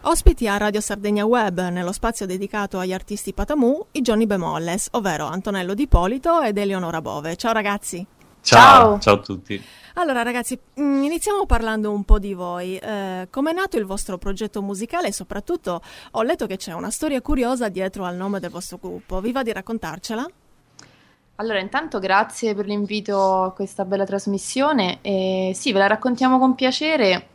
Ospiti a Radio Sardegna Web, nello spazio dedicato agli artisti Patamu, i Johnny Bemolles, ovvero Antonello Di Polito ed Eleonora Bove. Ciao ragazzi! Ciao a tutti! Allora ragazzi, iniziamo parlando un po' di voi. Com'è nato il vostro progetto musicale e soprattutto ho letto che c'è una storia curiosa dietro al nome del vostro gruppo. Vi va di raccontarcela? Allora, intanto grazie per l'invito a questa bella trasmissione. Sì, ve la raccontiamo con piacere.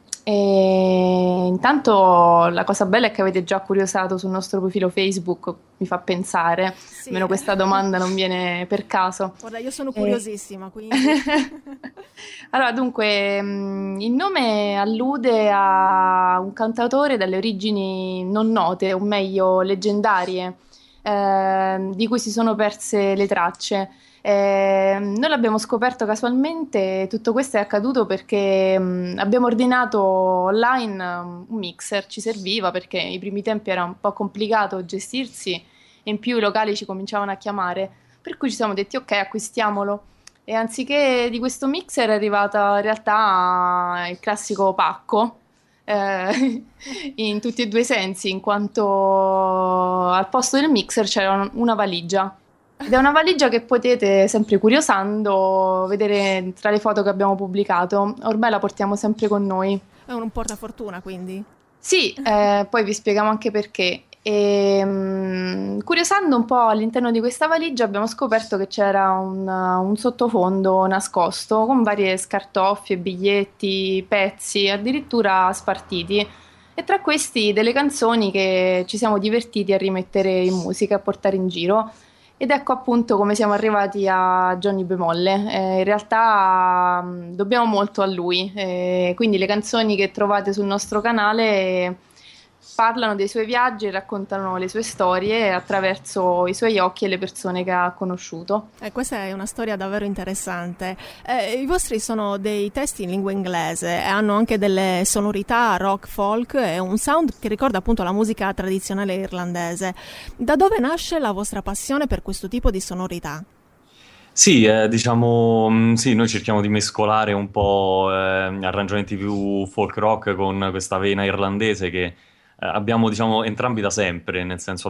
Intanto la cosa bella è che avete già curiosato sul nostro profilo Facebook, mi fa pensare, Sì. almeno questa domanda non viene per caso. Guarda, io sono curiosissima, quindi... Allora, dunque, il nome allude a un cantautore dalle origini non note, o meglio leggendarie, di cui si sono perse le tracce. Noi l'abbiamo scoperto casualmente, tutto questo è accaduto perché abbiamo ordinato online un mixer, ci serviva perché i primi tempi era un po' complicato gestirsi e in più i locali ci cominciavano a chiamare, per cui ci siamo detti ok, acquistiamolo. E anziché di questo mixer è arrivata in realtà il classico pacco, in tutti e due i sensi, in quanto al posto del mixer c'era una valigia. Ed è una valigia che potete, sempre curiosando, vedere tra le foto che abbiamo pubblicato. Ormai la portiamo sempre con noi. È un portafortuna, quindi? Sì, poi vi spieghiamo anche perché. Curiosando un po' all'interno di questa valigia abbiamo scoperto che c'era un sottofondo nascosto con varie scartoffie, biglietti, pezzi, addirittura spartiti. E tra questi delle canzoni che ci siamo divertiti a rimettere in musica e a portare in giro. Ed ecco appunto come siamo arrivati a Johnny Bemolle. In realtà dobbiamo molto a lui, quindi le canzoni che trovate sul nostro canale parlano dei suoi viaggi e raccontano le sue storie attraverso i suoi occhi e le persone che ha conosciuto. Questa è una storia davvero interessante. I vostri sono dei testi in lingua inglese e hanno anche delle sonorità rock, folk e un sound che ricorda appunto la musica tradizionale irlandese. Da dove nasce la vostra passione per questo tipo di sonorità? Sì, sì, noi cerchiamo di mescolare un po' arrangiamenti più folk rock con questa vena irlandese che abbiamo, diciamo, entrambi da sempre, nel senso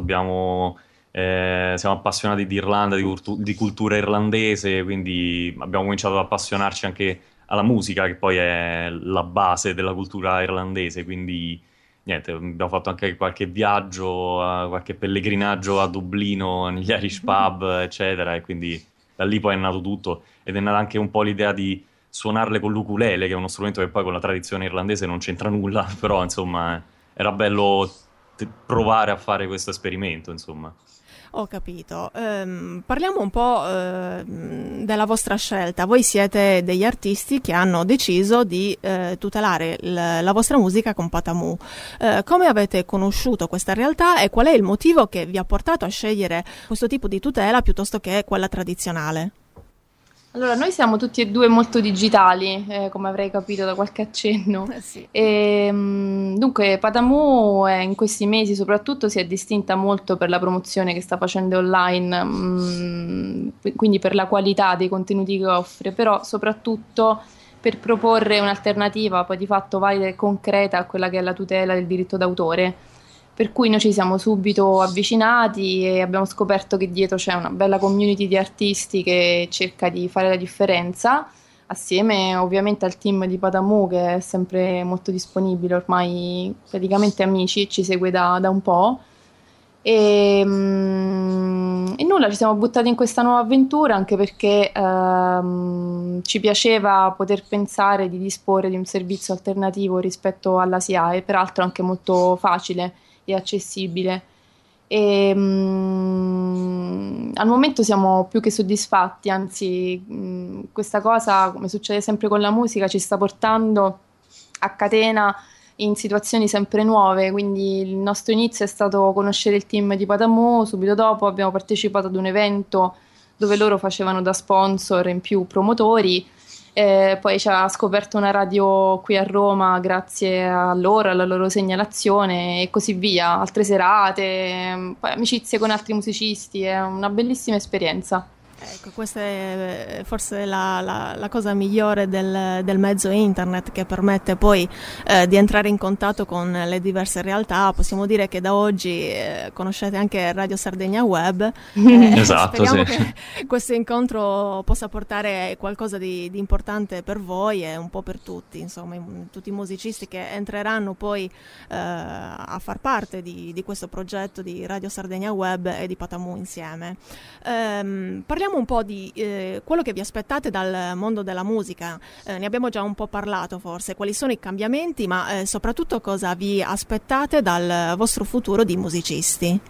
siamo appassionati di Irlanda, di cultura irlandese, quindi abbiamo cominciato ad appassionarci anche alla musica, che poi è la base della cultura irlandese, quindi niente, abbiamo fatto anche qualche viaggio, qualche pellegrinaggio a Dublino, negli Irish pub, eccetera, e quindi da lì poi è nato tutto, ed è nata anche un po' l'idea di suonarle con l'ukulele, che è uno strumento che poi con la tradizione irlandese non c'entra nulla, però insomma era bello provare a fare questo esperimento, insomma. Ho capito. Parliamo un po' della vostra scelta. Voi siete degli artisti che hanno deciso di tutelare la vostra musica con Patamu. Come avete conosciuto questa realtà e qual è il motivo che vi ha portato a scegliere questo tipo di tutela piuttosto che quella tradizionale? Allora, noi siamo tutti e due molto digitali, come avrei capito da qualche accenno. Sì. Dunque, Patamu in questi mesi soprattutto si è distinta molto per la promozione che sta facendo online, quindi per la qualità dei contenuti che offre, però soprattutto per proporre un'alternativa poi di fatto valida e concreta a quella che è la tutela del diritto d'autore. Per cui noi ci siamo subito avvicinati e abbiamo scoperto che dietro c'è una bella community di artisti che cerca di fare la differenza, assieme ovviamente al team di Patamu che è sempre molto disponibile, ormai praticamente amici, ci segue da un po'. E nulla, ci siamo buttati in questa nuova avventura anche perché ci piaceva poter pensare di disporre di un servizio alternativo rispetto alla SIAE, peraltro anche molto facile e accessibile. Al momento siamo più che soddisfatti, anzi questa cosa, come succede sempre con la musica, ci sta portando a catena in situazioni sempre nuove, quindi il nostro inizio è stato conoscere il team di Patamu, subito dopo abbiamo partecipato ad un evento dove loro facevano da sponsor in più promotori. Poi ci ha scoperto una radio qui a Roma grazie a loro, alla loro segnalazione e così via, altre serate, poi amicizie con altri musicisti, è una bellissima esperienza. Ecco, questa è forse la cosa migliore del mezzo internet, che permette poi di entrare in contatto con le diverse realtà. Possiamo dire che da oggi conoscete anche Radio Sardegna Web. Esatto, speriamo sì. che questo incontro possa portare qualcosa di importante per voi e un po' per tutti, insomma, tutti i musicisti che entreranno poi a far parte di questo progetto di Radio Sardegna Web e di Patamu insieme. Parliamo un po' di quello che vi aspettate dal mondo della musica. Ne abbiamo già un po' parlato forse, quali sono i cambiamenti, ma soprattutto cosa vi aspettate dal vostro futuro di musicisti?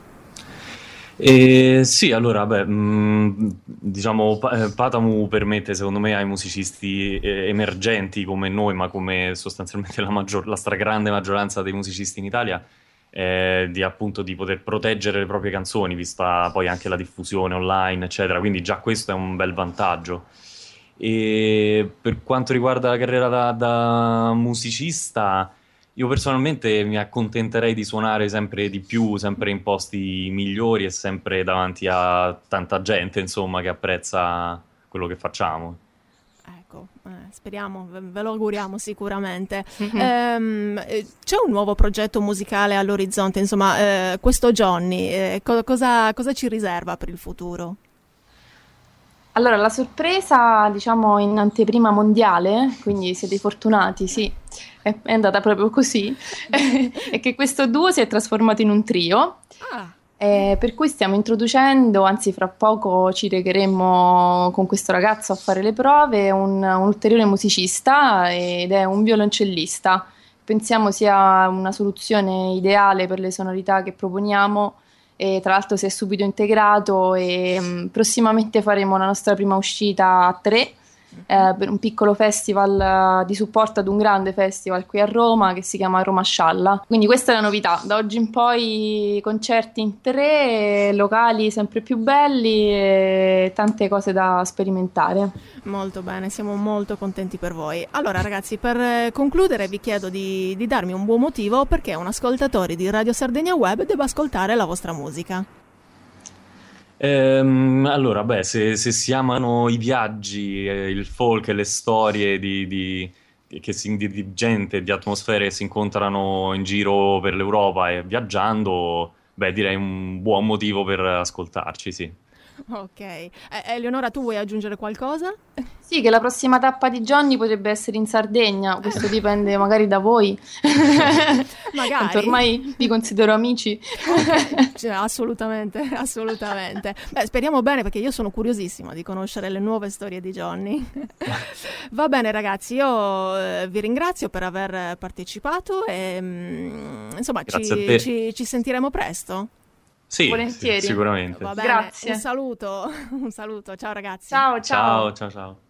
Sì, allora, diciamo, Patamu permette secondo me ai musicisti emergenti come noi, ma come sostanzialmente la stragrande maggioranza dei musicisti in Italia, di poter proteggere le proprie canzoni, vista poi anche la diffusione online, eccetera. Quindi già questo è un bel vantaggio. E per quanto riguarda la carriera da musicista, io personalmente mi accontenterei di suonare sempre di più, sempre in posti migliori e sempre davanti a tanta gente, insomma, che apprezza quello che facciamo. Ecco, speriamo, ve lo auguriamo sicuramente. Mhm. C'è un nuovo progetto musicale all'orizzonte, insomma, questo Johnny, cosa ci riserva per il futuro? Allora, la sorpresa, diciamo, in anteprima mondiale, quindi siete fortunati, sì, è andata proprio così, è che questo duo si è trasformato in un trio, Ah, per cui stiamo introducendo, anzi fra poco ci regheremo con questo ragazzo a fare le prove, un ulteriore musicista ed è un violoncellista. Pensiamo sia una soluzione ideale per le sonorità che proponiamo e tra l'altro si è subito integrato e prossimamente faremo la nostra prima uscita a tre per un piccolo festival di supporto ad un grande festival qui a Roma che si chiama Roma Scialla. Quindi questa è la novità, da oggi in poi concerti in tre, locali sempre più belli e tante cose da sperimentare. molto bene, siamo molto contenti per voi. Allora ragazzi, per concludere vi chiedo di darmi un buon motivo perché un ascoltatore di Radio Sardegna Web debba ascoltare la vostra musica. Allora, se si amano i viaggi, il folk e le storie di gente, di atmosfere che si incontrano in giro per l'Europa e viaggiando, direi un buon motivo per ascoltarci, sì. Ok. Eleonora, tu vuoi aggiungere qualcosa? Sì, che la prossima tappa di Johnny potrebbe essere in Sardegna, questo dipende magari da voi. Magari. Tanto ormai vi considero amici. Ok, cioè, assolutamente, assolutamente. Beh, speriamo bene perché io sono curiosissima di conoscere le nuove storie di Johnny. Va bene ragazzi, io vi ringrazio per aver partecipato e insomma Grazie a te. ci sentiremo presto. Sì, Volentieri. sicuramente. Va bene, Grazie. un saluto, ciao ragazzi. Ciao, ciao. Ciao, ciao, ciao.